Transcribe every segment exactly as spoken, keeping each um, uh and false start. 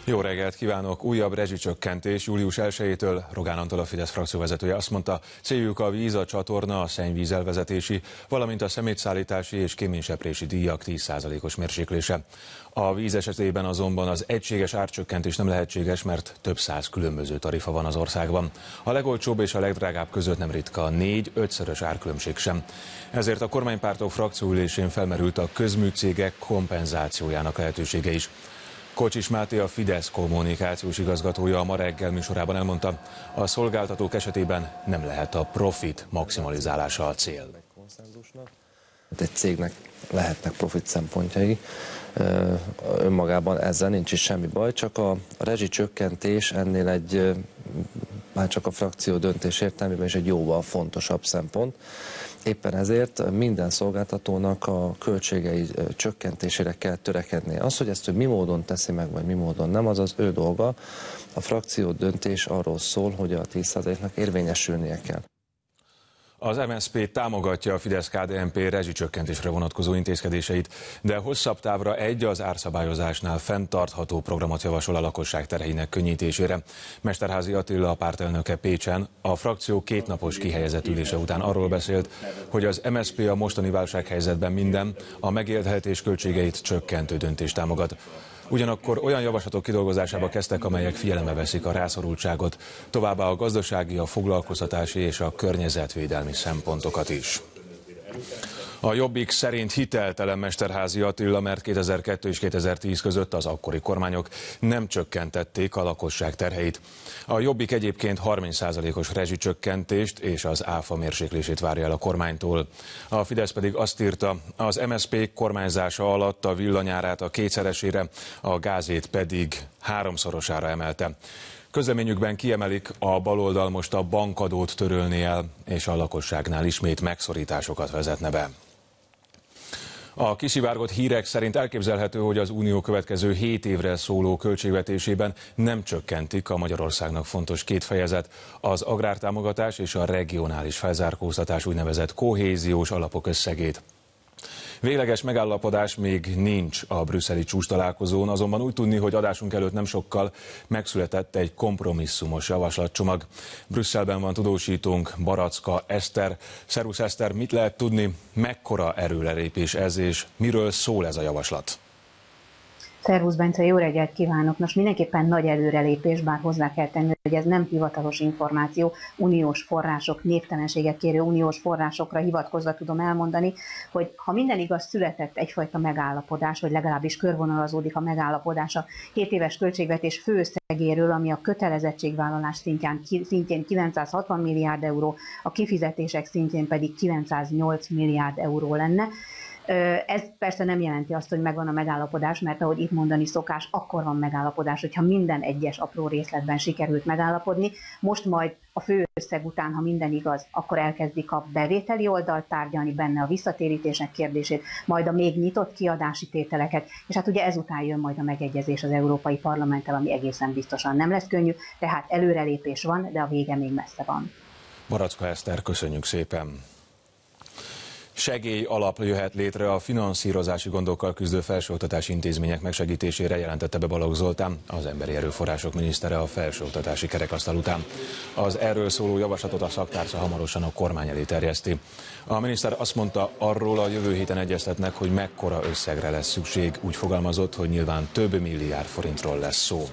Jó reggelt kívánok! Újabb rezsicsökkentés július elsejétől. Rogán Antal, a Fidesz frakcióvezetője azt mondta, céljuk a víz, a csatorna, a szennyvíz elvezetési, valamint a szemétszállítási és kéményseprési díjak tíz százalékos mérséklése. A víz esetében azonban az egységes árcsökkentés nem lehetséges, mert több száz különböző tarifa van az országban. A legolcsóbb és a legdrágább között nem ritka a négy-ötszörös árkülönbség sem. Ezért a kormánypártok frakcióülésén felmerült a közműcégek kompenzációjának lehetősége is. Kocsis Máté, a Fidesz kommunikációs igazgatója a Ma reggel műsorában elmondta, a szolgáltatók esetében nem lehet a profit maximalizálása a cél. Egy cégnek lehetnek profit szempontjai, önmagában ezzel nincs is semmi baj, csak a rezsicsökkentés ennél egy, már csak a frakció döntés értelmében is egy jóval fontosabb szempont. Éppen ezért minden szolgáltatónak a költségei csökkentésére kell törekednie. Az, hogy ezt ő mi módon teszi meg, vagy mi módon nem, az az ő dolga. A frakció döntés arról szól, hogy a tíz százaléknak érvényesülnie kell. Az em es zé pé támogatja a Fidesz-ká dé en pé rezsicsökkentésre vonatkozó intézkedéseit, de hosszabb távra egy az árszabályozásnál fenntartható programot javasol a lakosság terheinek könnyítésére. Mesterházy Attila, a pártelnöke Pécsen a frakció kétnapos kihelyezett ülése után arról beszélt, hogy az em es zé pé a mostani válsághelyzetben minden, a megélhetés költségeit csökkentő döntést támogat. Ugyanakkor olyan javaslatok kidolgozásába kezdtek, amelyek figyelembe veszik a rászorultságot, továbbá a gazdasági, a foglalkoztatási és a környezetvédelmi szempontokat is. A Jobbik szerint hiteltelen Mesterházy Attila, mert kétezer-kettő és kétezer-tíz között az akkori kormányok nem csökkentették a lakosság terheit. A Jobbik egyébként harminc százalékos rezsicsökkentést és az áfa mérséklését várja el a kormánytól. A Fidesz pedig azt írta, az em es zé pé kormányzása alatt a villanyárát a kétszeresére, a gázét pedig háromszorosára emelte. Közleményükben kiemelik, a baloldal most a bankadót törölné el, és a lakosságnál ismét megszorításokat vezetne be. A kiszivárgott hírek szerint elképzelhető, hogy az Unió következő hét évre szóló költségvetésében nem csökkentik a Magyarországnak fontos két fejezet, az agrártámogatás és a regionális felzárkóztatás úgynevezett kohéziós alapok összegét. Végleges megállapodás még nincs a brüsszeli csúcstalálkozón, azonban úgy tudni, hogy adásunk előtt nem sokkal megszületett egy kompromisszumos javaslatcsomag. Brüsszelben van tudósítónk, Baracka Eszter. Szervusz Eszter, mit lehet tudni, mekkora erőrelépés ez, és miről szól ez a javaslat? Szervusz Bence, jó reggelt kívánok! Nos, mindenképpen nagy előrelépés, bár hozzá kell tenni, hogy ez nem hivatalos információ, uniós források, névtelenséget kérő uniós forrásokra hivatkozva tudom elmondani, hogy ha minden igaz, született egyfajta megállapodás, vagy legalábbis körvonalazódik a megállapodás a hét éves költségvetés főösszegéről, ami a kötelezettségvállalás szintján, szintjén kilencszázhatvan milliárd euró, a kifizetések szintjén pedig kilencszáznyolc milliárd euró lenne. Ez persze nem jelenti azt, hogy megvan a megállapodás, mert ahogy itt mondani szokás, akkor van megállapodás, hogyha minden egyes apró részletben sikerült megállapodni. Most majd a főösszeg után, ha minden igaz, akkor elkezdik a bevételi oldalt tárgyalni, benne a visszatérítések kérdését, majd a még nyitott kiadási tételeket, és hát ugye ezután jön majd a megegyezés az Európai Parlamenttel, ami egészen biztosan nem lesz könnyű, tehát előrelépés van, de a vége még messze van. Baracka Eszter, köszönjük szépen! Segély alap jöhet létre a finanszírozási gondokkal küzdő felsőoktatási intézmények megsegítésére, jelentette be Balogh Zoltán, az emberi erőforrások minisztere a felsőoktatási kerekasztal után. Az erről szóló javaslatot a szaktárca hamarosan a kormány elé terjeszti. A miniszter azt mondta, arról a jövő héten egyeztetnek, hogy mekkora összegre lesz szükség, úgy fogalmazott, hogy nyilván több milliárd forintról lesz szó.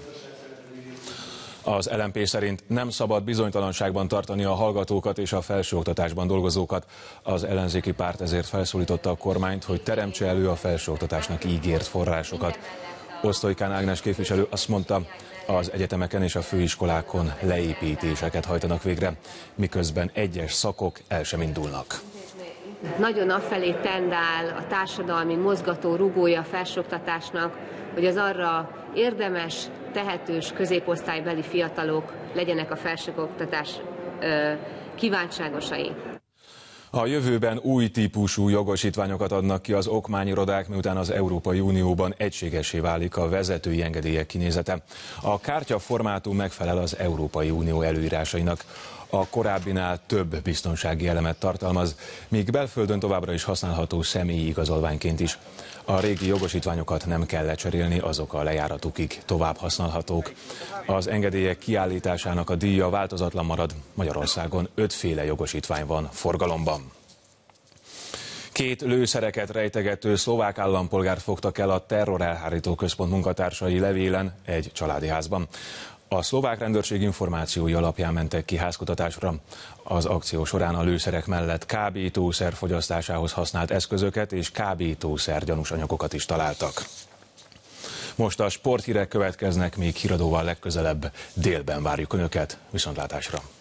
Az el em pé szerint nem szabad bizonytalanságban tartani a hallgatókat és a felsőoktatásban dolgozókat. Az ellenzéki párt ezért felszólította a kormányt, hogy teremtse elő a felsőoktatásnak ígért forrásokat. Osztolykán Ágnes képviselő azt mondta, az egyetemeken és a főiskolákon leépítéseket hajtanak végre, miközben egyes szakok el sem indulnak. Nagyon afelé tendál a társadalmi mozgató rugója a felsőoktatásnak, hogy az arra érdemes, tehetős középosztálybeli fiatalok legyenek a felsőoktatás kívánságosai. A jövőben új típusú jogosítványokat adnak ki az okmányirodák, miután az Európai Unióban egységessé válik a vezetői engedélyek kinézete. A kártya formátum megfelel az Európai Unió előírásainak. a korábbinál több biztonsági elemet tartalmaz, míg belföldön továbbra is használható személyi igazolványként is. A régi jogosítványokat nem kell lecserélni, azok a lejáratukig tovább használhatók. Az engedélyek kiállításának a díja változatlan marad, Magyarországon ötféle jogosítvány van forgalomban. Két lőszereket rejtegető szlovák állampolgárt fogtak el a terrorelhárító központ munkatársai Levélen egy családi házban. A szlovák rendőrség információi alapján mentek ki házkutatásra. Az akció során a lőszerek mellett kábítószer fogyasztásához használt eszközöket és kábítószer gyanús anyagokat is találtak. Most a sporthírek következnek, még híradóval legközelebb délben várjuk Önöket. Viszontlátásra!